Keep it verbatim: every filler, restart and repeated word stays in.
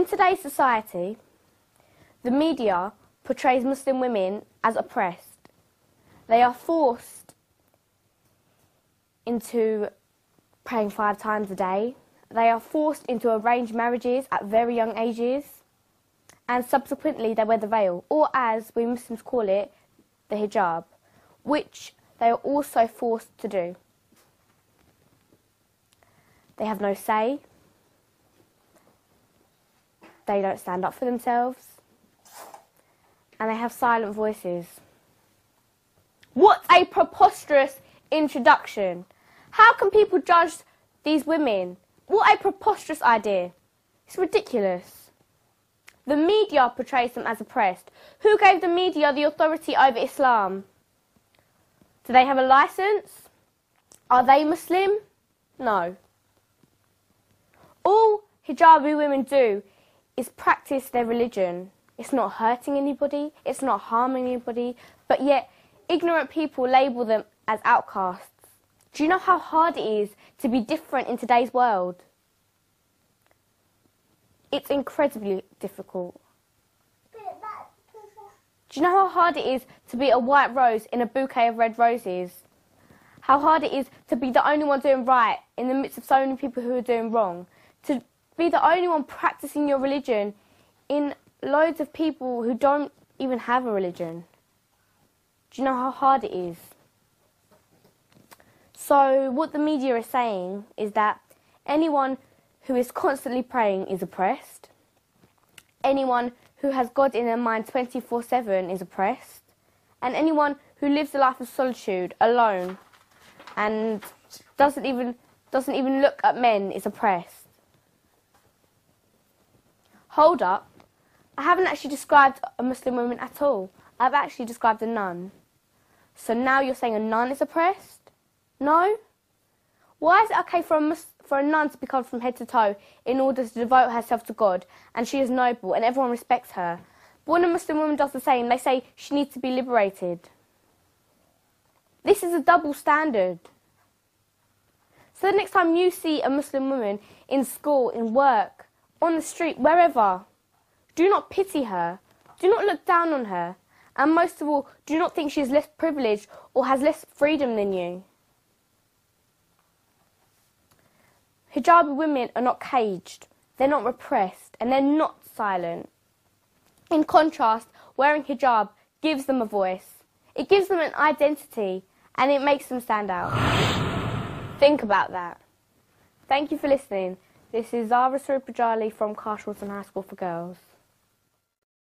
In today's society, the media portrays Muslim women as oppressed. They are forced into praying five times a day. They are forced into arranged marriages at very young ages. And subsequently they wear the veil, or as we Muslims call it, the hijab, which they are also forced to do. They have no say. They don't stand up for themselves. And they have silent voices. What a preposterous introduction. How can people judge these women? What a preposterous idea. It's ridiculous. The media portrays them as oppressed. Who gave the media the authority over Islam? Do they have a licence? Are they Muslim? No. All hijabi women do is practice their religion. It's not hurting anybody, it's not harming anybody, but yet ignorant people label them as outcasts. Do you know how hard it is to be different in today's world? It's incredibly difficult. Do you know how hard it is to be a white rose in a bouquet of red roses? How hard it is to be the only one doing right in the midst of so many people who are doing wrong? To be the only one practicing your religion in loads of people who don't even have a religion. Do you know how hard it is? So what the media is saying is that anyone who is constantly praying is oppressed. Anyone who has God in their mind twenty-four seven is oppressed. And anyone who lives a life of solitude, alone, and doesn't even, doesn't even look at men is oppressed. Hold up. I haven't actually described a Muslim woman at all. I've actually described a nun. So now you're saying a nun is oppressed? No? Why is it okay for a, Mus for a nun to be covered from head to toe in order to devote herself to God, and she is noble and everyone respects her? But when a Muslim woman does the same, they say she needs to be liberated. This is a double standard. So the next time you see a Muslim woman in school, in work, on the street, wherever, do not pity her. Do not look down on her. And most of all, do not think she is less privileged or has less freedom than you. Hijabi women are not caged, they're not repressed, and they're not silent. In contrast, wearing hijab gives them a voice. It gives them an identity, and it makes them stand out. Think about that. Thank you for listening. This is Zara Sarupajali from Carshalton High School for Girls.